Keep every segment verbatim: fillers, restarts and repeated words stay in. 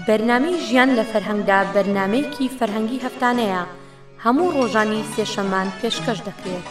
بەرنامەی ژیان لە فەرهەنگدا بەرنامەیەکی فەرهەنگی هەفتانەیە هەموو ڕۆژانی سێشەممان پێشکەش دەکرێت.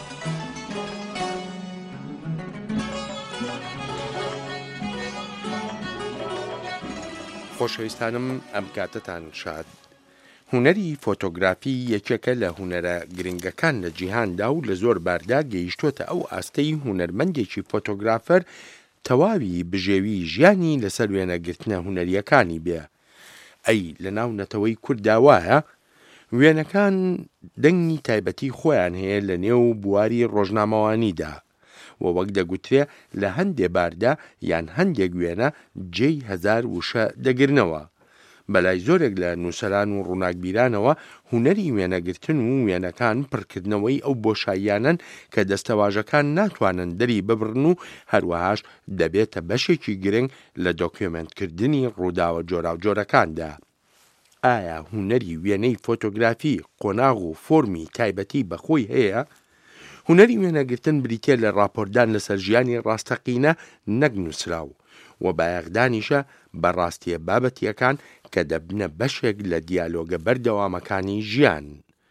خۆشەویستانم ئەم کاتتان شاد. هونەری فۆتۆگرافی یەکێکە لە هونەرە گرنگەکان لە جیهاندا و لە زۆر باردا گەیشتۆتە ئەو ئاستەی هونەرمەندێکی فۆتۆگرافەر تەواوی بژێوی ژیانی لەسەر وێنەگرتنە هونەریەکانی بێ. ئەی لە ناو نەتەوەی کووردا وایە وێنەکان دەنگی تایبەتی خۆیان هەیە لە نێو بواری ڕۆژنامەوانیدا و وەک دەگوترێ لە هەندێ باردا یان هەندێک وێنە جێی هەزار وشە دەگرنەوە. بەلای زۆرێک لە نووسەران و ڕووناکبیرانەوە هونەری وێنەگرتن و وێنەکان پڕکردنەوەی ئەو بۆشاییانن کە دەستەواژەکان ناتوانن دەری ببڕن و هەروەهاش دەبێتە بەشێکی گرنگ لە دۆکیۆمنتکردنی ڕووداوە جۆرا و جۆرەکاندا. ئایا هونەری وێنەی فۆتۆگرافی قۆناغ و فۆرمی تایبەتی بەخۆی هەیە؟ هونەری وێنەگرتن بریتێ لە ڕاپۆردان لەسەر ژیانی ڕاستەقینە نەک نووسراو و بایەغدانیشە بەڕاستیە بابەتیەکان کە دەبنە بەشێک لە دیالۆگە بەردەوامەکانی ژیان.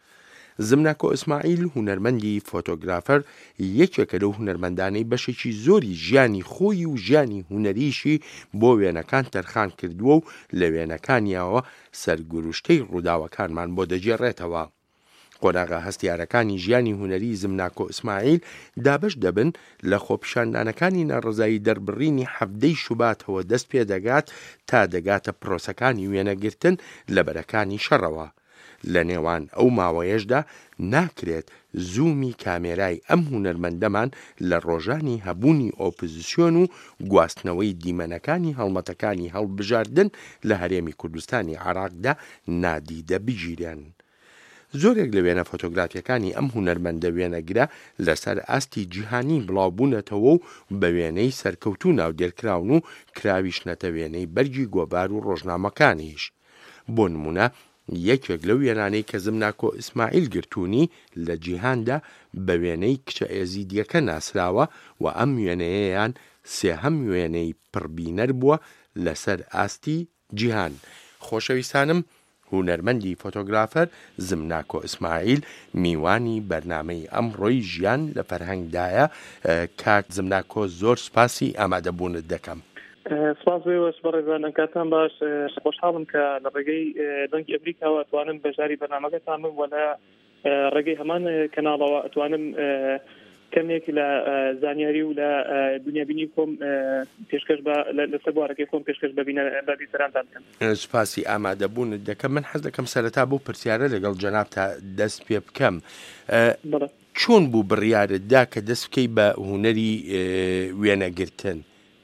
زمناکۆ ئیسماعیل هونەرمەندی فۆتۆگرافەر یەکێکە لەو هونەرمەندانەی بەشێکی زۆری ژیانی خۆی و ژیانی هونەریشی بۆ وێنەکان تەرخان کردووە و لە وێنەکانیەوە سەرگوروشتەی ڕووداوەکانمان بۆ دەجێڕێتەوە. قۆناغە هەستیارەکانی ژیانی هونەری زمناکۆ ئیسماعیل دابش دەبن لە خۆپیشاندانەکانی ناڕزایی دەربڕینی حەفدەی شوباتەوە دەست پێ دەگات تا دەگاتە پرۆسەکانی وێنەگرتن لە بەرەکانی شەڕەوە. لە نێوان ئەو ماوەیەشدا ناکرێت زوومی کامێرای ئەم هونەرمەندەمان لە ڕۆژانی هەبوونی ئۆپۆزیسیۆن و گواستنەوەی دیمەنەکانی هەڵمەتەکانی هەڵبژاردن لە هەرێمی کوردستانی عێراقدا نادیدە بگیرێن. زۆرێک لە وێنە فۆتۆگرافیەکانی ئەم هونەرمەندە وێنەگرە لەسەر ئاستی جیهانی بڵاوبوونەتەوە و بە وێنەی سەرکەوتو ناودێرکراون و کراویشنەتە وێنەی بەرگی گۆبار و ڕۆژنامەکانیش. بۆ نمونە یەکێک لەو وێنانەی کە زمناکۆ ئیسماعیل گرتوونی لە جیهاندا بە وێنەی کچە ئێزیدیەکە ناسراوە و ئەم وێنەیەیان سێهەم وێنەی پڕبینەر بووە لەسەر ئاستی جیهان. خۆشەویستانم، هونەرمەندی فۆتۆگرافەر زمناکۆ ئیسماعیل میوانی بەرنامەی ئەمڕۆی ژیان لە فەرهەنگدایە. کاک زمناکۆ زۆر سپاسی ئامادەبوونت دەکەم. سپاس بێوەش بەڕێزان ئەنکاتان باش. خۆشحاڵم کە لە ڕێگەی دەنگی ئەمریکاوە ئەتوانم بەژاری بەرنامەکەتان بم و لە ڕێگەی هەمان کەناڵەوە ئەتوانم کەمێک لە زانیاری و لە دنیابینی خۆم پێشکەش لەسەر بوارەکەی خۆم پێشکەش بە بیسەرانتان بکەم. سپاسی ئامادەبوونت دەکەم. من حەز دەکەم سەرەتا بۆ پرسیارە لەگەڵ جەناب تا دەست پێ بکەم. چۆن بوو بڕیارتدا کە دەست بکەی بە هونەری وێنەگرتن؟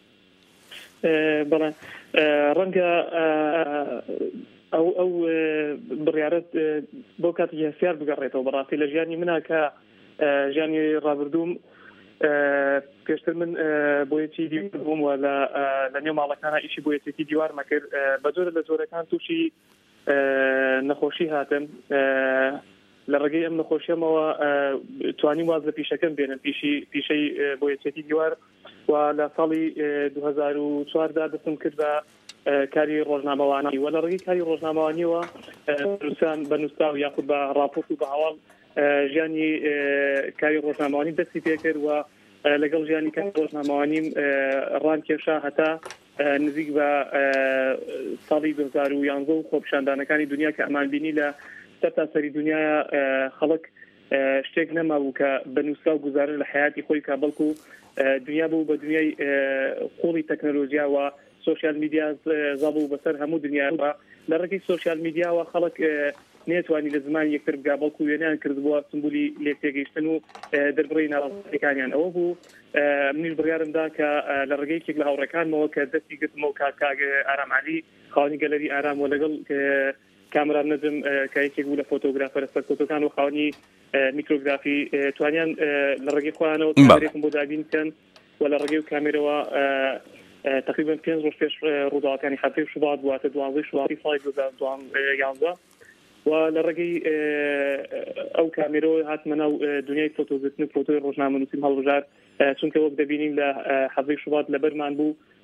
بەڵێ ڕەنگە ئەو ئەو بڕیارەت بۆ کاتی هەسیار بگەڕێتەوە. بەڕاستی لە ژیانی منە کە ژیانی ڕابردووم پێشتر من بۆیەتی دیوار بووم و لە نێو ماڵەکانە ئیشی بۆیەتی دیوارمە کرد. بە جۆرە لە جۆرەکان تووشی نەخۆشی هاتم. لە ڕێگەی ئەم نەخۆشیەمەوە توانی واز لە پیشەکەم بێنن پیشەی بۆیەتی دیوار و لە ساڵی دوو هەزار و چواردا دەستم کرد بە کاری ڕۆژنامەوانی و لە ڕێگەی کاری ڕۆژنامەوانیەوە نووسان بە نووستا و یاخود بە ڕاپۆرت و بە هەواڵ ژیانی کاری ڕۆژنامەوانی دەستی پێکرد و لەگەڵ ژیانی کاری ڕۆژنامەوانیم ڕان کێشا هەتا نزیک بە ساڵی دوو هەزار و یانزە و خۆپیشاندانەکانی دنیا کە ئەمانبینی لە سەر تاسەری دنیاە خەڵک شتێک نەمابوو کە بە نووسا و گوزارن لە حیاتی خۆی کا بەڵکو دنیا بوو بە دنیای قوڵی تەکنۆلۆژیا و سۆشیال میدیا زابوو بەسەر هەموو دنیاوە. لە ڕێگەی سۆشیال میدیاوە خەڵک نێتوانی لە زمانی یەکتر بگا بەڵکو وێنیان کردبووە سمبولی لێکتێگەیشتن و دەربڕی ناڕاستیەکانیان. ئەوە بوو منیش بڕیارمدا کە لە ڕێگەیەکێک لە هاوڕێکانمەوە کە دەستی گرتمەوە کاک ئارام عەلی خاوەنی گەلەری ئارام و لەگەڵ کامران نەجم کە یەکێک بوو لە فۆتۆگرافەرە سەرکەوتوەکان و خاوەنی میکرۆگرافی توانیان لە ڕێگەی خۆیانەوە کامێرێکم بۆ دابین بکەن و لە ڕێگەی کامێرەوە تقریبا پێنج ڕۆژ پێش ڕووداوەکانی هەفتەی شوبات بواتە دوازدەی شوباتی ساڵی دوو هەزار و یانزە و لە ڕێگەی ئەو کامێرەوە هاتمە ناو دنیای فۆتۆگرتن و فۆتۆی ڕۆژنامەنووسیم هەڵبژار چونکە وەک دەبینیم لە هەفتەی شوبات لەبەرمان بوو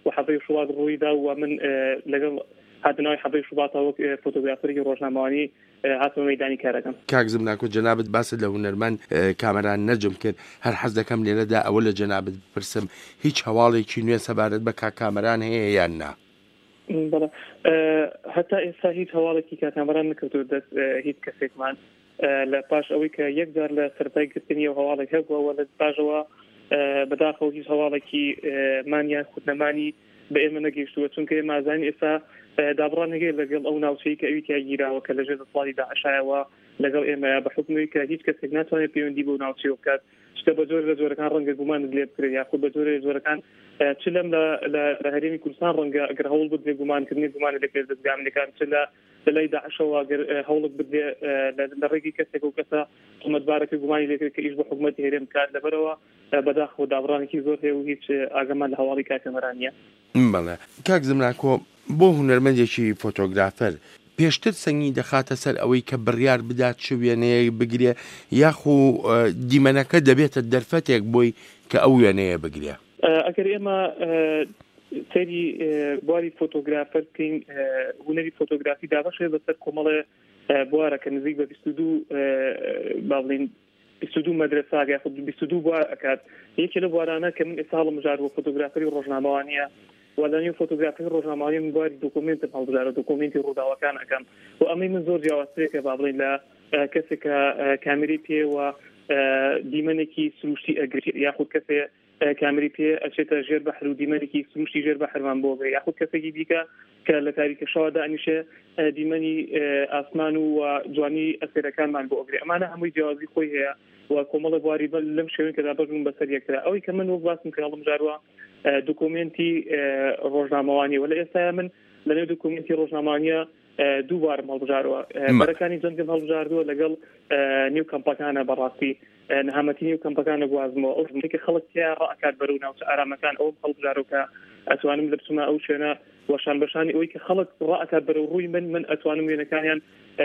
وحەزەی شوات ڕوویدا و من لەگەڵ هاتنەوەی حەزەی شوباتەوە فۆتۆگرافەری ڕۆژنامەوانی هاتمە مەیدانی کارەکەم. کاک زمناکۆ جەنابەت باست لە هونەرمەند کامەران نەجم کرد هەر حەز دەکەم لێرەدا ئەوە لە جەنابەت بپرسم هیچ هەواڵێکی نوێ سەبارەت بە کاک کامەران هەیە یان نا؟ بەڵێ هەتا ئێستا هیچ هەواڵێکی کاک کامەران نەکەوتوە دەست هیچ کەسێکمان لە پاش ئەوەی کە یەکجار لە سەرەتای گرتنی و هەواڵێک هەبووە لە پاشەوە بەداخەوە هیچ هەواڵێکی مانیان خودنەمانی بە ئێمە نەگەیشتووە چونکە ئێمە ئازانی ئێستا دابڕان هەگەی لەگەڵ ئەو ناوچەی کە ئەوی تیاگیراوە کە لەژێر دەسەڵاتی داعشایەوە لەگەڵ ئێمە بە حکومی کە هیچ کەسێک ناتوانێت پەیوەندی بۆ ناوچەیە بکات شتە بە جۆر لە جۆرەکان ڕەنگە گومانت لێ بکرێت یاخود بە جۆرە جۆرەکان چ لەم لە هەرێمی کوردستان ڕەنگە ئەگەر هەوڵ بدرێ گومانکردنی گومانە لێ پێ دەستگامنەکان چ لە لەلای داعشەوە ئەگەر هەوڵت بدرێ لە ڕێگی کەسێک و کەسە تۆمەتبارەکە گومانی لێ کە ئیش بە حکومەتی هەرێم بکات لەبەرەوە بەداخەوە دابڕانێکی زۆر هەیە و هیچ ئاگەمان لە هەواڵی کاک کامەران نییە. بەڵێ کاک زمناکۆ بۆ هونەرمەندێکی فۆتۆگرافەر پێشتر سەنگی دەخاتە سەر ئەوەی کە بڕیار بدات چ وێنەیە بگرێ یاخو دیمەنەکە دەبێتە دەرفەتێک بۆی کە ئەو وێنەیە بگرێ؟ ئەگەر ئێمە سەری بواری فۆتۆگرافەر بکەین هونەری فۆتۆگرافی دابەشێ بەسەر کۆمەڵێ بوارە کە نزیک بە بیست و دوو با بڵین بیست و دوو مەدرسە یاخود بیست و دوو بوار ئەکات یەکێ لە بوارانە کە من ئێستا هەڵمژار بۆ فۆتۆگرافەری ڕۆژنامەوانیە وەلانیو فۆتۆگرافی ڕۆژنامەوانی من بواری دوکومنتم هەڵبژارە دوکومنتی ڕووداوەکان ئەەکەم و ئەمەی من زۆر جیاوازترێکە با بڵین لە کەسێکە کامێری پێوە دیمەنێکی سروشتی ئەگرێت یاخود کەسێ کامری پێ ئەچێتە ژێر بەحر و دیمەنێکی سروشتی ژێر بەحرمان بۆ بێ یاخود کەسێکی دیکە کە لە تاریکە شەوا دانیشێ دیمەنی ئاسمان و جوانی ئەسێرەکانمان بۆ ئەگرێ ئەمانە هەمووی جیاوازی خۆی هەیە و کۆمەڵە بواری لەم شێوەیە کە دابەژون بەسەر یەکترا ئەوەی کە من وەک باسم کە هەڵمژاروە دوکومنتی ڕۆژنامەوانی وە لە ئێستا من لەنێو دوکومنتی ڕۆژنامەوانیە دووبارم هەڵبژارەوە بەرەکانی جەنگم هەڵبژاردووە لەگەڵ نیو کەمپەکانە بەڕاستی نەهامەتی نیو کەمپەکانە گوازمەوە ئەو شتێکی خەڵک تیا ڕائکات بەرەو ناوچە ئارامەکان ئەوم هەڵبژارەوە کە ئەتوانم لە بچمە ئەو شوێنە وەشان بەشانی ئەوەی کە خەڵک ڕائکات بەرەو ڕووی من من ئەتوانم وێنەکانیان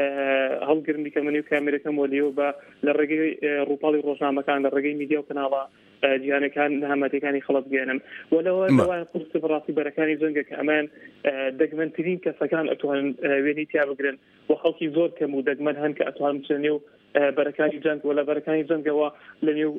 هەڵگرم دیکە منی و کامێرەکەم وەلیەوە بە لە ڕێگەی ڕووپاڵی ڕۆژنامەکان لە ڕێگەی میدیا و کەناڵە جیهانەکان نەهامەتیەکانی خەڵک بگێنم وەلەوە لەوایە قورس بەڕاستی بەرەکانی جەنگە کە ئەمان دەگمەنترین کەسەکان ئەتوانن وێنەی تیا بگرن و خەڵکی زۆر کەم و دەگمەن هەن کە ئەتوانن بچنە نێو بەرەکانی جەنگ و لە بەرەکانی جەنگەوە لە نێو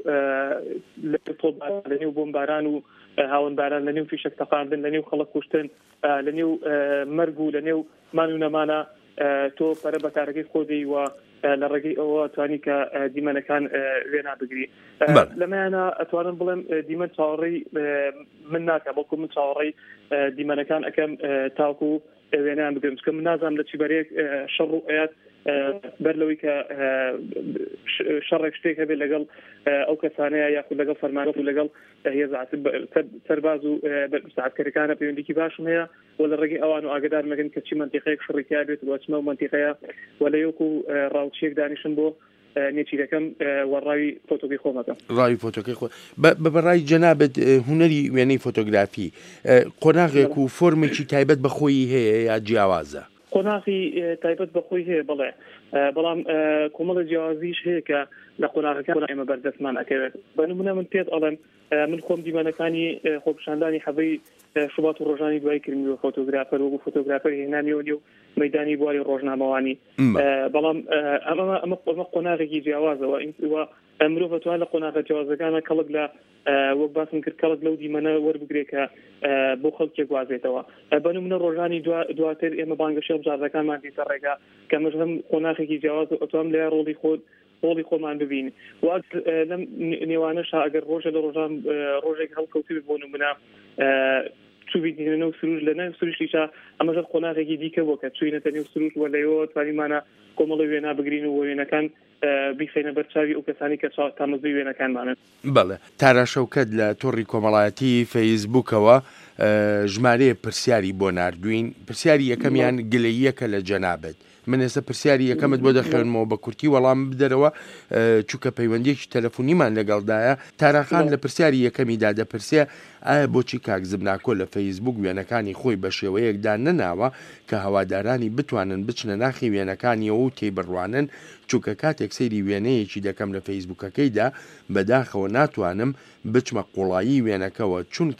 لە نێو بۆمباران و هاون باران لە نێو فیشەک تەقاندن لە نێو خەڵک کوشتن لە نێو مەرگ و لە نێو مان و نەمانە تۆ پەرە بەکارەکەی خۆدەی و لە ڕێگەی ئەوە توانی کە دیمەنەکان وێنا بگری لەمایانە ئەتوانم بڵێم دیمەن چاوەڕێی من ناکە بەڵکو من چاوەڕێی دیمەنەکان ئەەکەم تاوکو وێنیان بگرم چکە من نازانم لە چیبەرێک شەڕ و ئەیات بەر لەوەی کە شەڕێک شتێک هەبێت لەگەڵ ئەو کەسانەیە یاخود لەگەڵ فەرمانەت و لەگەڵ سەرباز و ساعتکەرەکانە پەیوەندیکی باشم هەیە و لە ڕێگەی ئەوان و ئاگدار مەگەن کە چی منتیقەیەک شڕێکیا بێت و چمە و منتیقەیە و لە یەک و ڕاوچێک دانیشم بۆ نێچیرەکەم وەڕاوی فۆتۆگی خۆمەکەم ڕاوی فۆتۆگی خۆ بەڕای جەنابەت هونەری وێنەی فۆتۆگرافی قۆناغێک و فۆرمێکی تایبەت بەخۆی هەیە یا جیاوازە؟ قۆناغی تایبەت بەخۆی هەیە بڵێ بەڵام کۆمەڵە جیاوازیش هەیە کە لە قۆناغەکان ئێمە بەردەستمان ئەکەوێت بەنمونە من پێت ئەڵێم من خۆم دیمەنەکانی خۆپشاندانی حەبەی شوبات و ڕۆژانی دوای کردنی و فۆتۆگرافەر وەکو فۆتۆگرافەر هێنانیەوە نێو مەیدانی بواری ڕۆژنامەوانی بەڵام ئەمە ئەمە قۆناغێکی جیاوازەوە مرۆڤ ئەتوان لە قۆناغە جیاوازەکانە کەڵک لە وەک باسم کرد کەڵک لەو دیمەنە وەربگرێت کە بۆ خەڵکێک گوازێتەوە بەنمونە ڕۆژانی دواتر ئێمە بانگەشە بژاردەکانمان دیتە ڕێگا کە مەش هەم قۆناغێکی جیاواز ئەتوان لە ڕۆڵی خۆت ڕۆڵی خۆمان ببین وات لەم نێوانەشا ئەگەر ڕۆژە لە ڕۆژان ڕۆژێک هەڵکەوتی بۆ نمونە چوبیدینە و سروش لە ناو سروشیشا ئەمەژە قۆناغێکی دیکە بۆ کە چوینەتە نێو سروش وە لەیەوە توانیمانە کۆمەڵی وێنا بگرین و وێنەکان بیخینە بەرچاوی ئەو کەسانی کە تامەزوی وێنەکانمانن. بەڵێ تارا شەوکەت لە تۆڕی کۆمەڵایەتی فەیسبووکەوە ژمارەیە پرسیاری بۆ ناردوین پرسیاری یەکەمیان گلەییەکە لە جەنابەت من ئێستا پرسیاری یەکەمت بۆ دەخوێنمەوە بە کورتی وەڵام بدەرەوە چووکە پەیوەندیەکی تەلەفۆنیمان لەگەڵدایە تاراخان لە پرسیاری یەکەمیدا دەپرسێ ئایا بۆچی کاک زمناکۆ لە فەیسبووک وێنەکانی خۆی بە شێوەیەکدا نەناوە کە هەوادارانی بتوانن بچنە ناخی وێنەکانیەوە و تێبڕوانن چووکە کاتێک سەیری وێنەیەکی دەکەم لە فەیسبووکەکەیدا بەداخەوە ناتوانم بچمە قوڵایی وێنەکەەوە چونکە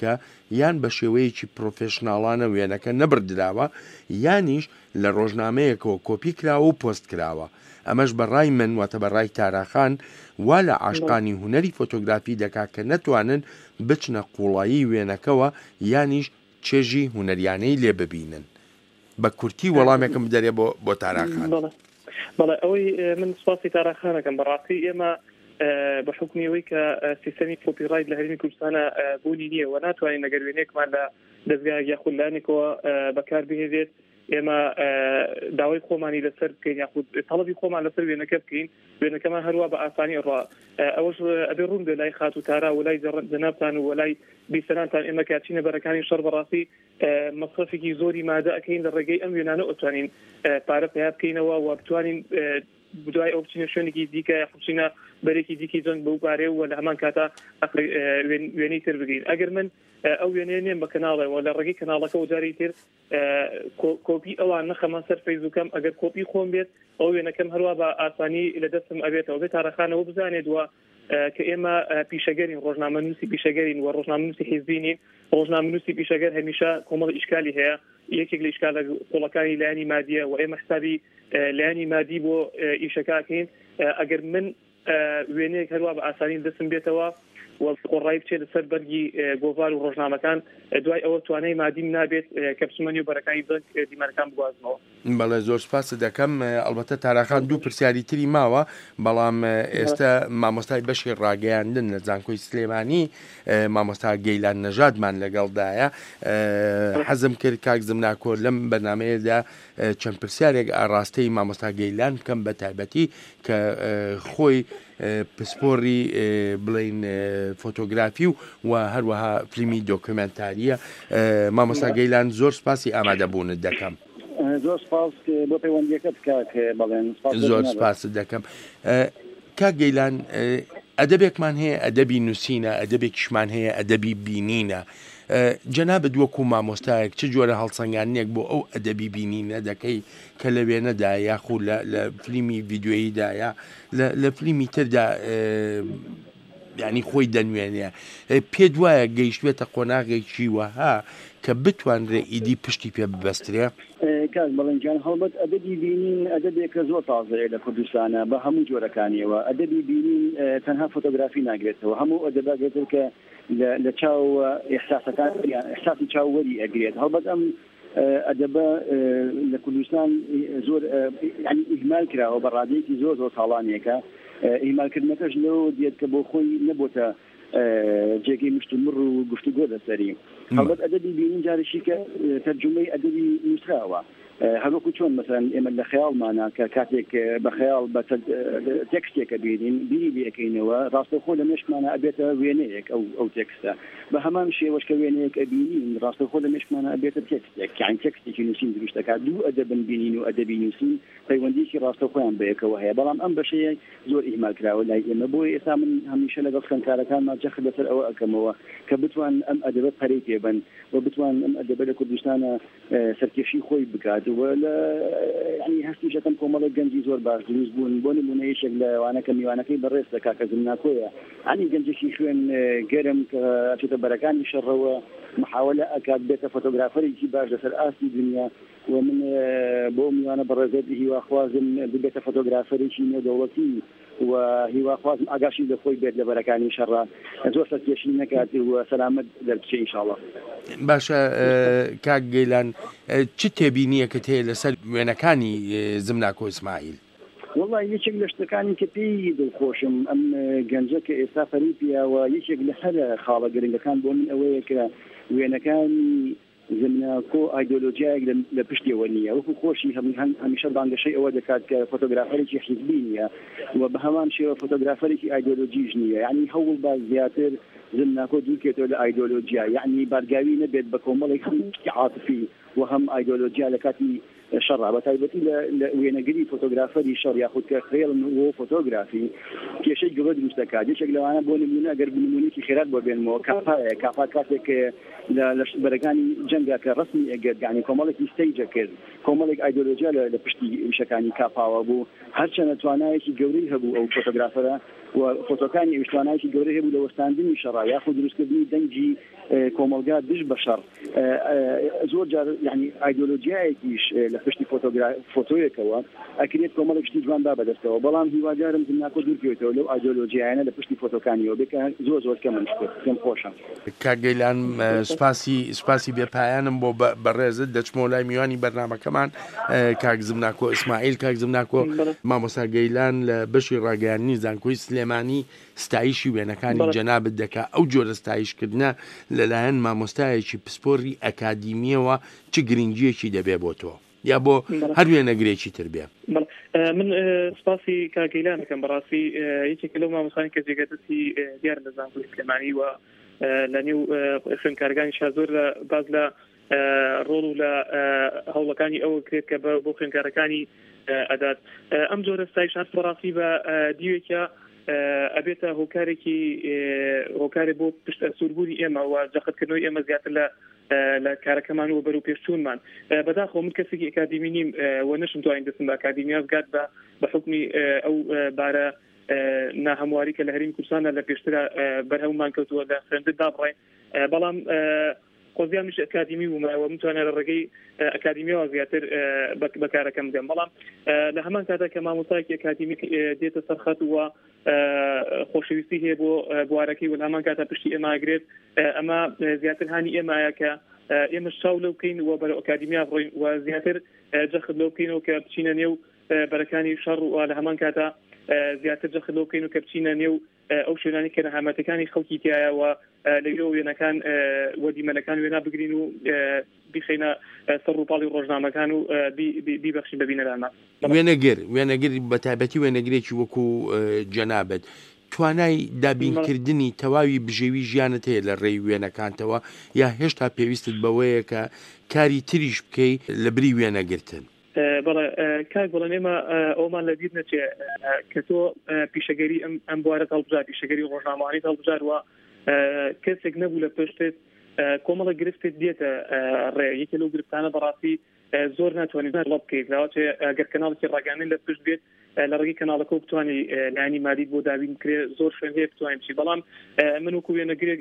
یان بە شێوەیەکی پرۆفێشناڵانە وێنەکە نەبردراوە یانیش لە ڕۆژنامەیەکەوە کۆپی کراوە و پۆست کراوە. ئەمەش بەڕای من واتە بەڕای تاراخان وا لە عاشقانی هوەری فۆتۆگرافی دەکات کە نەتوانن بچنە قوڵایی وێنەکەەوە یانیش چێژی هوەریانەی لێ ببینن. بە کورتی وەڵامێکم دەرێ بۆ بۆ تاراخان. بەڵێ ئەوەی من سپاسی تاراخانەکەم بەڕاستی ئێمە بە حکمیەوەی کە سیستەمی کۆپیڕایت لە هەرێمی کوردستانە بوونی نییە و ناتوانین ئەگەر وێنێکمان لە دەستگای یاخود لایەنێکەوە بەکار بهێنرێت ئێمە داوای خۆمانی لەسەر بکەین یاخود تەڵەبی خۆمان لەسەر وێنەکە بکەین وێنەکەمان هەروە بە ئاسانی ڕوا ئەوەش ئەبێ ڕوون بێ لای خات و تارا و لای جەنابتان و لای بیسەرانتان ئێمە کاتچینە بەرەکانی شەڕ بەڕاستی مەصرفێکی زۆری مادە ئەەکەین لە ڕێگەی ئەم وێنانە ئۆتوانین پارە پیا بکەینەوە و بتوانین بدوای ئەو بچینە شوێنێکی دیکە خوچینە بەرێکی دیکی جەنگ بەو پارێ و لە هەمان کاتە وێنەی تر بگەین. ئەگەر من ئەو وێنەیە نێم بە کەناڵەوە لە ڕێگەی کەناڵەکە و جاری تر کۆپی ئەوان نەخەمان سەر فەیسبووکەم ئەگەر کۆپی خۆم بێت ئەو وێنەکەم هەروە بە ئاسانی لە دەستم ئەبێتەوە بێت تاراخانەوە بزانێت وە کە ئێمە پیشەگەرین ڕۆژنامەنووسی پیشەگەرین و ڕۆژنامەنووسی حیزبینین. ڕۆژنامەنووسی پیشەگەر هەمیشە کۆمەڵی ئیشکالی هەیە یەکێک لە ئیشکالە قوڵەکانی لایەنی مادیە و ئێمە حسابی لایەنی مادی بۆ ئیشەکەکەین. ئەگەر من وێنەیەک هەروە بە ئاسانی دەستم بێتەوە و قۆڕایی بچێت لەسەر بەرگی گۆڤار و ڕۆژنامەکان دوای ئەوە توانای مادیم نابێت کە بچمەنی و بەرەکانی دەنگ دیمانەکان بگوازنەوە. بەڵێ زۆر سپاس دەکەم. ئەلبەتە تاراخان دوو پرسیاری تری ماوە بەڵام ئێستا مامۆستای بەشی ڕاگەیاندن لە زانکۆی سلێمانی مامۆستا گەیلان نەژادمان لەگەڵدایە. حەزم کرد کاک زمناکۆ لەم بەرنامەیەدا چەند پرسیارێک ئاڕاستەی مامۆستا گەیلان بکەم بە تایبەتی کە خۆی پسپۆڕی بڵین فۆتۆگرافی و و هەروەها فیلمی دۆکومنتاریە. مامۆستا گەیلان زۆر سپاسی ئامادەبوونت دەکەم. زۆر سپاس بۆ پەیوەندیەکەت کاک بەڵێن زۆر سپاس دەکەم. کاک گەیلان ئەدەبێکمان هەیە ئەدەبی نووسینە ئەدەبێکیشمان هەیە ئەدەبی بینینە. جەنابەت وەکو مامۆستایەک چ جۆرە هەڵسەنگانیەک بۆ ئەو ئەدەبی بینینە دەکەی کە لە وێنەدا یاخود لە فیلمی ڤیدیۆییدایە لە فیلمی تردا ینی خۆی دەنوێنێ پێت وایە گەیشتوێتە قۆناغێکی وەها کە بتوانرێ ئیدی پشتی پێ ببەسترێ؟ کاک بەڵێنجان هەڵبەت ئەدەبی بینین ئەدەبێکە زۆر تازەیە لە کوردستانە بە هەموو جۆرەکانیەوە. ئەدەبی بینین تەنها فۆتۆگرافی ناگرێتەوە هەموو ئەدەباگرێتەوە کە لە چاو ئێحساسەکان ئێحساسی چاوەری ئەگرێت. هەڵبەت ئەم ئەدەبە لە کوردستان زۆر ینی ئیهمال کراوە بە ڕادەیەکی زۆر زۆر ساڵانێکە. ئیهمالکردنەکەش لەوە دێت کە بۆ خۆی نەبووتە جێگەی مشتمڕ و گفتوگۆ لەسەری. هەڵبەت ئەدەبی بینین جارشی کە تەرجمەی ئەدەبی نووسراوە هەروەکو چۆن مەسەن ئێمە لە خەیاڵمانە کە کاتێک بە خەیاڵ بە تێکستێکە بینین بیری بێکەینەوە ڕاستەخۆ لە مێشکمانە ئەبێتە وێنەیەک ئەو ئەو تێکستە بە هەمان شێوەش کە وێنەیەک ئەبینین ڕاستەخۆ لە مێشکمانە ئەبێتە تێکستێک یان تێکستێکی نووسین دروستەکات. دوو ئەدەبن بینین و ئەدەبی نووسین پەیوەندیکی ڕاستەخۆیان بەیەکەوە هەیە بەڵام ئەم بەشەیە زۆر ئیهمال کراوە لای ئێمە. بۆی ئێستا من هەمیشە لەگەڵ خوێندکارەکانمان جەخت لەسەر ئەوە ئەکەمەوە کە بتوان ئەم ئەدەبە پەرەی پێبن و بتوان ئەم ئەدەبە لە کوردستانە سەرکێشی خۆی بکات و لە ینی هەستی شەکەم کۆمەڵی گەنجی زۆر باش دروست بوون. بۆ نمونە یەکێک لە وانەکە میوانەکەی بەڕێز دەکا کە زمناکۆیە ینی گەنجێکی خوێن گەرم کە چێتە بەرەکانی شەڕەوە محاولە ئەکات بێتە فۆتۆگرافەرێکی باش لەسەر ئاستی دنیا و من بۆ میوانە بەڕێزێت هیواخوازم ببێتە فۆتۆگرافەرێکی نێودەوڵەتی و هیواخوازم ئاگاشی لە خۆی بێت لە بەرەکانی شەڕە زۆر سەرکێشی نەکات و سەلامەت دەربچێ ئینشاءڵڵا. باشە کاک گەیلان چ تێبینیە کە هەیە لەسەر وێنەکانی زمناکۆ ئیسماعیل؟ والله یەکێک لە شتەکانی کە پێی دڵخۆشم ئەم گەنجە کە ئێستا فەریپیەوە یەکێک لە هەر خاڵە گرنگەکان بۆ من ئەوەیە کە وێنەکانی زمناکۆ ئایدۆلۆژیایەک لە پشتیەوە نییە. وەکو خۆشی هەمیشە بانگەشەی ئەوە دەکات کە فۆتۆگرافەرێکی حیزبی نییە و بە هەمان شێوە فۆتۆگرافەرێکی ئایدۆلۆژیش نییە. یعنی هەوڵ با زیاتر زمناکۆ دوورکێتەوە لە ئایدۆلۆژیا یعنی بارگاوی نەبێت بە کۆمەڵێک هەم عاتفی و هەم ئایدۆلۆژیا لە کاتی شەڕ بە تایبەتی لە وێنەگری فۆتۆگرافەری شەڕ یاخود کە خێڵن و فۆتۆگرافی کێشەی گەورە دروست دەکات یەکێک لەوانە بۆ نمونە ئەگەر بنمونێکی خێرات بۆ بێنمەوە کاپایە کاپا کاتێک لە بەرەکانی جەنگا کە ڕسمی ئەگەر یعنی کۆمەڵێکی ستەیجە کرد کۆمەڵێک ئایدۆلۆژیا لە پشتی وشەکانی کاپاوە بوو هەرچەنە توانایەکی گەورەی هەبوو ئەو فۆتۆگرافەرە و فۆتۆکانی ئەوش توانایەکی گەورەی هەبوو لە وەستاندنی شەڕا یاخود دروستکردنی دەنگی کۆمەلگا دژ بە شەڕ زۆر جار یعنی ئایدۆلۆژیایەکیش لە پشتی فۆتۆیەکەوە ئەکرێت کۆمەڵێک شتی جوان با بەدەستەوە بەڵام هیوادارم زمناکۆ دوورکەوێتەوە لەو ئایدۆلۆژیایانە لە پشتی فۆتۆکانیەوە بێکە زۆر زۆر کەمن کەم خۆشە. کاگەیلان سپاسی سپاسی بێپایانم بۆ بەڕێزت دەچمەوە لای میوانی بەرنامەکەمان کاک زمناکۆ ئیسماعیل کاک زمناکۆ مامۆستا گەیلان لە بەشی ڕاگەیاندنی زانکۆی سلێمانی ستایشی وێنەکانی جەنابەت دەکا ئەو جۆرە ستایشکردنە لەلایەن مامۆستایەکی پسپۆری ئەکادیمیەوە چ گرنگیەکی دەبێ بۆ تۆ یا بۆ هەر وێنەگرێکی تر بێ. من سپاسی کاگەیلانەکەم بەڕاستی یەکێک لەو مامۆستانی کە جێگەدەستی دیار لە زانکۆی سلێمانی و لە نێو خوێندکارەکانی شا زۆر باز لە ڕۆڵ و لە هەوڵەکانی ئەوە کرێت کە بۆ خوێندکارەکانی ئەدات ئەم جۆرە ستایشات بەڕاستی بە دیوێکە ئەبێتە هۆکارێکی هۆکارێک بۆ پشت سووربوونی ئێمە و جەختکردنەوەی ئێمە زیاتر لە لە کارەکەمان و بەرەو پێشچوونمان بەداخۆ من کەسێکی ئەکادیمی نیم و نەشم توانین دەستم بە ئەکادیمیا بگات بە بە حکمی ئەو بارە ناهەمواری کە لە هەرێمی کوردستانە لە پێشترە بەرهەممان کەوتووە لە خوێندن دابڕێ بەڵام خۆزیان مش ئەکادیمی بوومەوە متوانە لە ڕێگەی ئەکادیمیەوە زیاتر بەکارەکەم دێم بەڵام لە هەمان کاتا کە مامۆستایەکی ئەکادیمی دێتە سەرخەت وە خۆشەویستی هەیە بۆ بوارەکەی و لە هەمان کاتا پشتی ئێماگرێت ئەمە زیاتر هانی ئێمایە کە ئێمە شاو لەو بکەین و بەرەو ئەکادیمیا بڕۆین و زیاتر جەخت لەو بکەینەوە کە بچینە نێو بەرەکانی شەڕ و لە هەمان کاتا زیاتر جەخت لەو بکەین و کە بچینە نێو ئەو شوێنانی کە نەهامەتەکانی خەڵکی تایەوە لەگەڵ وێنەکان وەدیمەنەکان وێنا بگرین و بیخینە سەر ڕووپاڵی ڕۆژنامەکان و بیبەخشین ببینەرانە وێنەگر وێنەگر بە تایبەتی وێنەگرێکی وەکو جەنابەت توانای دابینکردنی تەواوی بژێوی ژیانت هەیە لە ڕێی وێنەکانتەوە یا هێشتا پێویستت بەوەیە کە کاری تریش بکەی لە بری وێنەگرتن. بەڵێ کاک بڵێن ئێمە ئەومان لە بیر نەچێ کە تۆ پیشەگەری ئەم بوارە هەڵبژار پیشەگەری ڕۆژنامەوانی هەڵبژار وە کەسێک نەبوو لە پشتت کۆمەڵە گرفتت دێتە ڕێ یەکێ لەو گرفتانە بەڕاستی زۆر ناتوانێت لە بکەیت لاوەچێ ئەگەر کەناڵێکی ڕاگەاندن لە پشت بێت لە ڕێگەی کەناڵەکە بتوانانی لایانی مادیت بۆ دابین بکرێت زۆر شوێن هەیە بتوانین بچی بەڵام من وەکو وێنەگرێک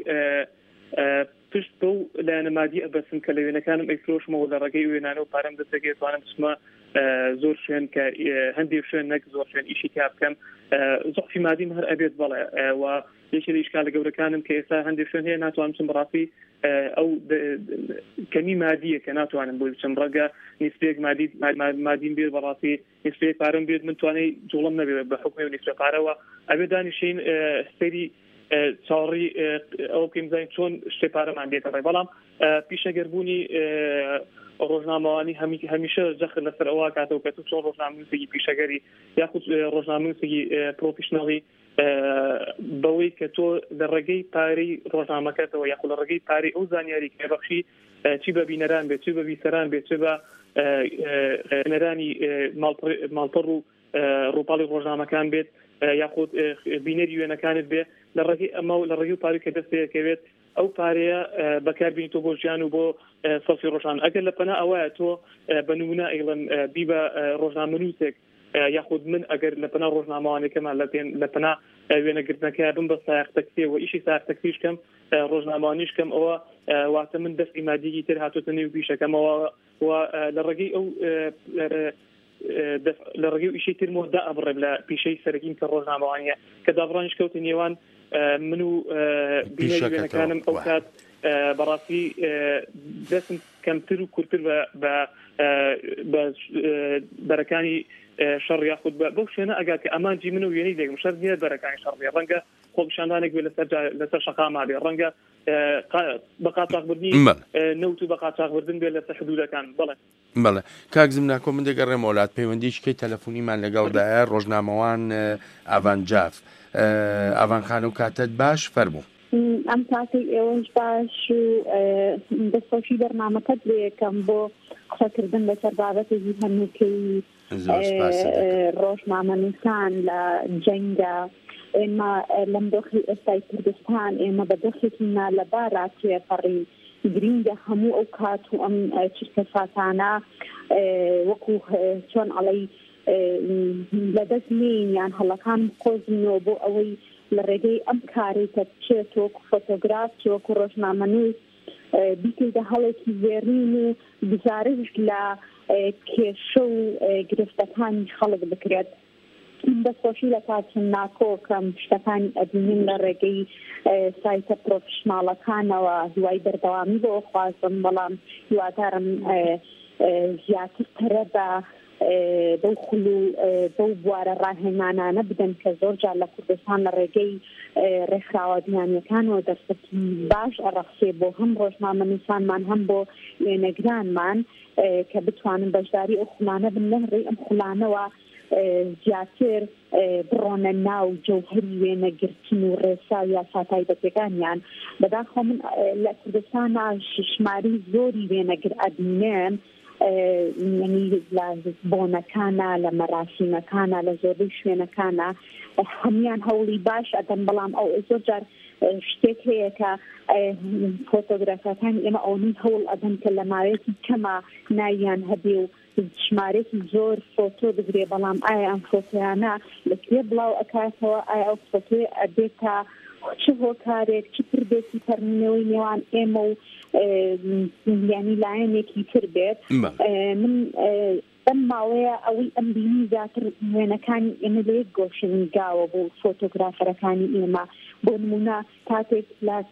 پشت بەو لایەنە مادی ئەبەسم کە لە وێنەکانم ئەیفرۆشمەوە لە ڕێگەی وێنانە و پارەم دەستەکەی توانم بچمە زۆر شوێن کە هەندێک شوێن نەک زۆر شوێن ئیشی تا بکەم زۆحفی مادیم هەر ئەبێت بەڵێ و یەکێ لە ئیشکالە گەورەکانم کە ئێستا هەندێک شوێن هەیە ناتوانم بچم بەڕاستی ئەو کەمی مادیە کە ناتوانم بۆی بچم ڕەنگە نیسبەیەک مادیم بێت بەڕاستی نیسبەیەک پارەم بێت من توانێت جوڵم نەبێت بە حکمی و نیسبە پارەوە ئەبێت دانیشین سەیری چاڕی ئەو بکەین زین چۆن شتێ پارەمان دێتە ڕێ بەڵام پیشەگەربوونی ڕۆژنامەوانی هەمیشە جەخت لەسەر ئەوە کاتەوە کە تو چۆن ڕۆژنامەنووسێکی پیشەگەری یاخود ڕۆژنامەنووسێکی پرۆفیشنەڵی بەوەی کە تۆ لە ڕێگەی پارەی ڕۆژنامەکەتەوە یاخود لە ڕێگەی پارەی ئەو زانیاری کە بەخشی چی بە بینەران بێت چی بە بیسەران بێت چی بە نەرانی ماڵپەڕ و ڕووپاڵی ڕۆژنامەکان بێت یاخود بینەری وێنەکانت بێ لە ڕێگەی ئەمە و لە ڕێگەی پارەی کە دەستەکەوێت ئەو پارەیە بەکاربیێنیتۆ بۆ ژیان و بۆ سەڵفی ڕۆژان ئەگەر لە پەنا ئەوەیە تۆ بە نمونە ئەیڵن بی بە ڕۆژنامەنووسێک یاخود من ئەگەر لە پەنا ڕۆژنامەوانەکەمان لە پێن لە پەنا وێنەگرتنەکە بم بە ساختەکسێ و ئیشی ساختەکسیشکەم ڕۆژنامەوانیشکەم ئەوە واتە من دەستی مادیی تر هاتوتە نێو پیشەکەمەوە و لە ڕێگەی ئەو لە ڕێگەی ئیشی ترمۆ دا ئەبڕێ لە پیشەی سەرگین کە ڕۆژنامەوانیە کە دابڕانیش کەوتە نێوان من و بینەرەکانم ئەو کات بەڕاستی دەستم کەمتر و کورتتر بە بەرەکانی شەڕ یاخود بەو شوێنە ئەگات کە ئەمانجی من و وێنەی دێگم شەر نیە بەرەکانی شەڕێ ڕەنگە خۆپیشاندانێک بێ لەسەر شەقاما بێ ڕەنگە بە قاچاقبردنی نەوت و بە قاچاقبردن بێ لەسەر حدودەکان بڵێ بەڵێ کاک زمناکۆ من دەگەڕێم وڵات پەیوەندیشکەی تەلەفۆنیمان لەگەڵدایە ڕۆژنامەوان ئاڤانجاف ئاڤانخانە و کاتت باش فەرموو ئەم تاکەی ئێوەش باش و دەستۆشی بەرنامەکەت لێ یەکەم بۆ قسەکردن لەسەر بابەتێکی هەمووکەی ڕۆژنامەنووسان لە جەنگە. ئێمە لەم دۆخی ئێستای کوردستان ئێمە بە دۆخێکی نالەبارا تێپەڕین. گرینگە هەموو ئەو کات و ئەم چرکە ساتانە وەکو چۆن ئەڵەی لەدەست نین یان هەڵەکان قۆزینەوە بۆ ئەوەی لە ڕێگەی ئەم کارێکە بچێت وەکو فۆتۆگراف وەکو ڕۆژنامەنووس بیکەیتە هەڵێکی زێڕین و گزارش لە کێشە و گرفتەکانی خەڵک بکرێت. دەستخۆشی لە کاتچن ناکۆکەم شتەکانی ئەبینین لە ڕێگەی سایتە پرۆفشناڵەکانەوە دوای بەردەوامی بۆ خوازم، بەڵام هیوادارم زیاتر پەرە بە بەو خول و بەو بوارە ڕاهێنانانە بدەن کە زۆر جار لە کوردستان لە ڕێگەی ڕێکخراوە دیانیەکانەوە دەرسەکی باش ئەڕەخسێ بۆ هەم ڕۆژنامەنووسانمان هەم بۆ وێنەگرانمان کە بتوانن بەشداری ئەو خولانە بن لە ڕێی ئەم خولانەوە زیاتر بڕۆنە ناو جەوهری وێنەگرتن و ڕێسا و یاسا تایبەتەکانیان. بەداخۆ من لە کوردستانە ژماری زۆری وێنەگر ئەبینێن، یعنی لە بۆنەکانە لە مەراسیمەکانە لە زۆربەی شوێنەکانە هەمیان هەوڵی باش ئەدەن، بەڵام ئەو زۆر جار شتێک هەیە کە فۆتۆگرافەکانی ئێمە ئەوەی هەوڵ ئەدەن کە لە ماوەیەکی کەمە ناویان هەبێ و ژمارەی زۆر فۆتۆ بگرێ، بەڵام ئایا ئەم فۆتۆیانە لەکوێ بڵاو ئەکاتەوە، ئایا ئەو فۆتۆی ئەبێتە چ هۆکارێک چ پردێکی فەرمینەوەی نێوان ئێمە و یانی لایەنێکی تر بێت. من ئەم ماوەیە ئەوەی ئەم بینی زیاتر وێنەکانی ئێمە لە یەک گۆشنگاوە بۆ فۆتۆگرافەرەکانی ئێمە. بۆ نمونە کاتێک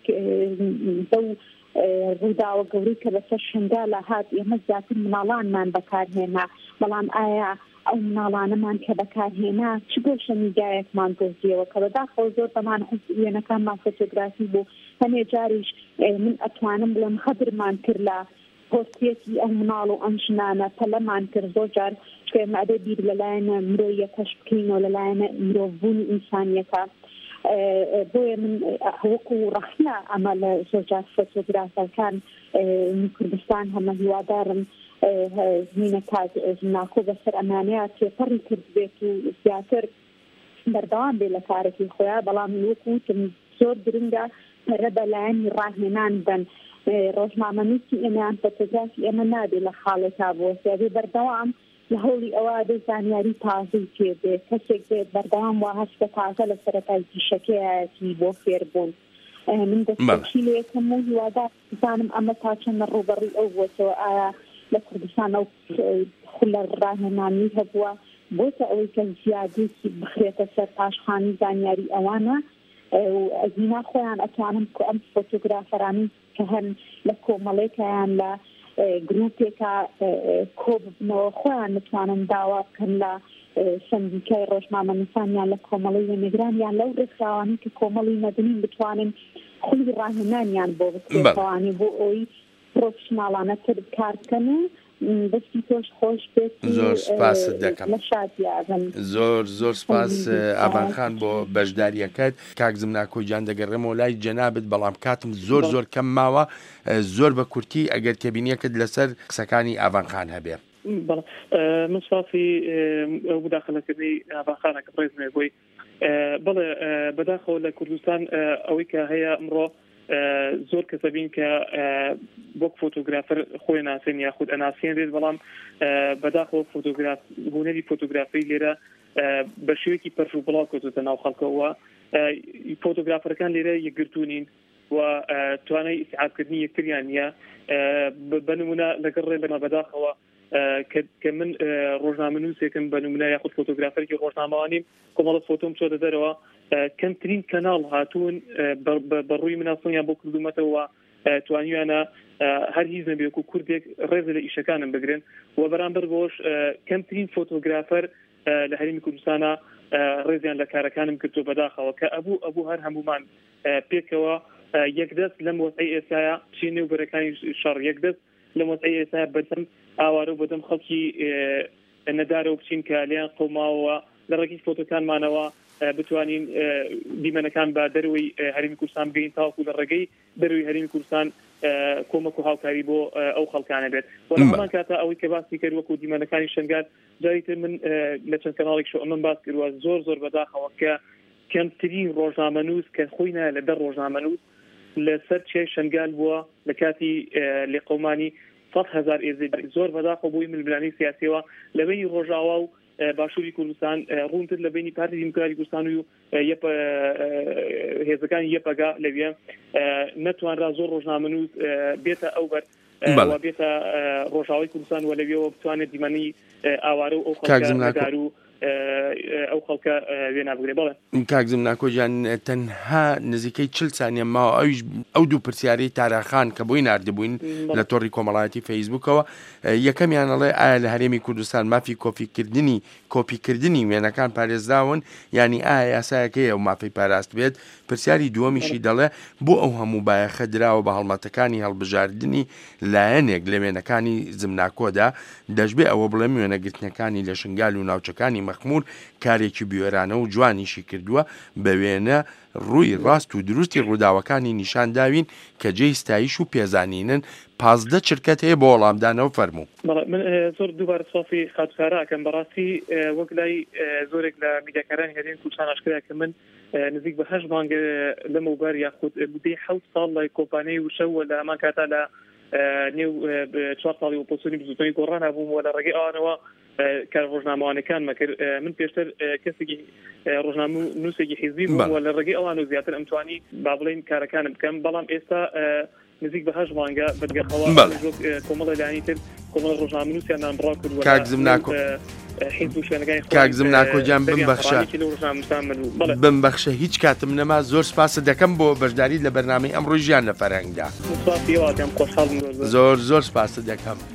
بەو ڕووداوە گەورەی کە بەسەر شنگا لە هات ئێمە زیاتر مناڵانمان بەکارهێنا، بەڵام ئایا ئەو مناڵانەمان کە بەکارهێنا چ گۆشەنیگایەکمان دۆزیەوە کە بەداخەوە زۆر بەمان وێنەکانمان فۆتۆگرافی بوو. هەنێ جاریش من ئەتوانم بڵێم خەبرمان کرد لە پۆرتێتی ئەو مناڵ و ئەم ژنانە پەلەمان کرد. زۆر جار شوێمە ئەدە بیر لەلایەنە مرۆیەکەش بکەینەوە لەلایەنە مرۆڤبوونی ئینسانیەکە. بۆیە من وەکو ڕەخنە ئەمە لە زۆر جار فۆتۆگرافەکان کوردستان هەمە هیوادارم زمینە کات ناکۆ بەسەر ئەمانەیە تێپەڕی کرد بێت و زیاتر بەردەوام بێ لە کارێکی خۆیان، بەڵام وەکوتم زۆر گرنگە پەرە بەلایەنی ڕاهێنان بن. ڕۆژنامەنووسی ئێمەیان فۆتۆگرافی ئێمە نابێت لە خاڵێکا بۆسێ بێ بەردەوام لە هەوڵی ئەوە بێ زانیاری تازەی پێ بێ، کەسێک بێت بەردەوام وا هەستە تازە لە سەرەتای پیشەکەیەتی بۆ فێربوون. من دەستخۆشی لە یەکەم و هیوادار بزانم ئەمە تا چەندە ڕوبەڕووی ئەو بۆتەوە، ئایا لە کوردستان ئەو خولە ڕاهێنانی هەبووە بۆتە ئەوەی کە زیادێکی بخرێتە سەر پاشخانی زانیاری ئەوانە و ئەزینا خۆیان ئەتوانم کە ئەم فۆتۆگرافەرانی کە هەن لە کۆمەڵێکیان لە گروپێکە کۆ ببنەوە خۆیان متوانن داوا بکەن لە سندیکای ڕۆژنامەنووسانیان لە کۆمەڵی وێنەگرانیان لەو ڕێکخراوانی کە کۆمەڵی مەدەنین بتوانن خولی ڕاهێنانیان بۆ بکرێتەوانی بۆ ئەوی پرۆفشناڵانە تر کار بکەن و دەستی تۆش خۆش بێت. زۆر سپاست دەکەم، لە شادیابن. زۆر زۆر سپاس ئابانخان بۆ بەشداریەکەت. کاکزم ناکۆجان دەگەڕێمەوە لای جەنابێت، بەڵام کاتم زۆر زۆر کەم ماوە، زۆر بە کورتی ئەگەر کەبینیەکەت لەسەر قسەکانی ئابانخان هەبێ. من سپاسی ئەو مداخەلەکردنی ئابانخانەکە ڕێزمێ بۆی. بەڵێ بەداخەوە لە کوردستان ئەوەی کە هەیە ئەمڕۆ زۆر کەسە بین کە بۆک فۆتۆگرافەر خۆی ناسێن یاخود ئەناسیێن دێت، بەڵام بەداخەوە فۆتۆگراف هونەری فۆتۆگرافی لێرە بە شوێکی پەرش و بڵاو کەوتوتە ناو خەڵکەوە. فۆتۆگرافەرەکان لێرە یەکگرتوونین و توانای ئیسعادکردنی یەکتریان نییە. بە نمونە لەگەڵ ڕێبەرە بەداخەوە کە من ڕۆژنامەنووسێکم بە نمونە یاخود فۆتۆگرافەرێکی ڕۆژنامەوانیم کۆمەڵە فۆتۆم چۆتە دەرەوە، کەمترین کەناڵ هاتوون بەڕووی مناسۆنیان بۆ کردومەتەوە توانیوانە هەر هیچ نەبێت و کوردێک ڕێزە لە ئیشەکانم بگرن و بەرامبەر بۆش کەمترین فۆتۆگرافەر لە هەرێمی کوردستانە ڕێزیان لە کارەکانم کردو بەداخەوە کە ئەبوو ئەبوو هەر هەمومان پێکەوە یەکدەست لەم وەسعی ئێستاە چینێ و بەرەکانی شەڕ یەکدەست لەم وەسعی ئێستا بەدەم ئاوارە و بەدەم خەڵکی نەدارە و بچین کە لیان قەوماوە لە ڕێکی فۆتۆکانمانەوە بتوانین دیمەنەکان بە دەروی هەرێمی کوردستان بگەین تاوەکو لە ڕێگەی دەروی هەرێمی کوردستان کۆمەک و هاوکاری بۆ ئەو خەڵکانە بێت وەڵامان کاتە ئەوەی کە باسی کرد وەکو دیمەنەکانی شنگار جاریتر من لە چەند کەناڵێک شو ئەمەم باس کردووە زۆر زۆر بەداخەوە کە کەمترین ڕۆژنامەنووس کە خۆینە لە دەر ڕۆژنامەنووس لەسەر چێ شنگال بووە لە کاتی لێقەومانی سەد هەزار ئێزی زۆر بەداخەوە بۆی ململانی سیاسیەوە لە بینی ڕۆژاوا و باشووری کوردستان ڕوونتر لە بینی پارتی دیموکراتی کوردستان و هێزەکانی یەپەگا لەوێ نەتوانرا زۆر ڕۆژنامەنووس بێتە ئەو بەر و بێتە ڕۆژاوای کوردستان و لەوێەوە بتوانێت دیمەنی ئاوارە و ئەو خەڵکار و ئەو خەڵکە وێ نابگرێ بڵێ کاکزم ناکۆجان تەنها نزیکەی چل سانیە ماوە ئەویش ئەو دوو پرسیارەی تاراخان کە بۆی ناردبووین لە تۆڕی کۆمەڵایەتی فەیسبوکەوە یەکەمیانەڵێ ئایا لە هەرێمی کوردستان مافی کۆفیکردنی کۆپیکردنی وێنەکان پارێزراون ینی ئایا یاسایەکەی ئەو مافی پاراست بێت پرسیاری دووەمیشی دەڵێ بۆ ئەو هەموو بایەخە دراوە بە هەڵمەتەکانی هەڵبژاردننی لایەنێک لە وێنەکانی زمناکۆدا دەشبێ ئەوە بڵێ وێنەگرتنەکانی لە شنگال و ناوچەکانی مەخمور کارێکی بیوێرانە و جوانیشی کردووە بە وێنە ڕووی ڕاست و دروستی ڕووداوەکانی نیشانداوین کە جێی ستایش و پێزانینن پازدە چرکەت هەیە بۆ وەڵامدانەوە فەرموو من زۆر دووبارە سۆفی خاتوکارەکەم بەڕاستی وەک لای زۆرێک لە میدیاکارانی هەرێمی کوردستان ئاشکرا کە من نزیک بە هەشت مانگ لەمەوبەر یاخود بودەی حەوت ساڵ لای کۆمپانیای وشەوە لە هەمان کاتا لە نێو چوار ساڵی ئۆپۆزیسیۆنی بزوتنی گۆڕان بووم و لە ڕێگەی ئەوانەوە کار ڕۆژنامەوانەکان مەکرد من پێشتر کەسێکی ڕۆژنامە نووسێکی حیزبی بووم و لە ڕێگەی ئەوان و زیاتر ئەمتوانی با بڵێن کارەکانم بکەم بەڵام ئێستا نزیک بە هەشت مانگە بەدگەخەوە کۆمەڵە لایانی تر کۆمەڵە ڕۆژنامە نووسیان نامڕاو کردووە کاکزم ناکۆ کاکزم ناکۆجان بمبەخشە بمبەخشە هیچ کاتم نەما زۆر سپاسە دەکەم بۆ بەشداری لە بەرنامەی ئەمڕۆ ژیان لە فەرهەنگدا زۆر زۆر سپاسە دەکەم.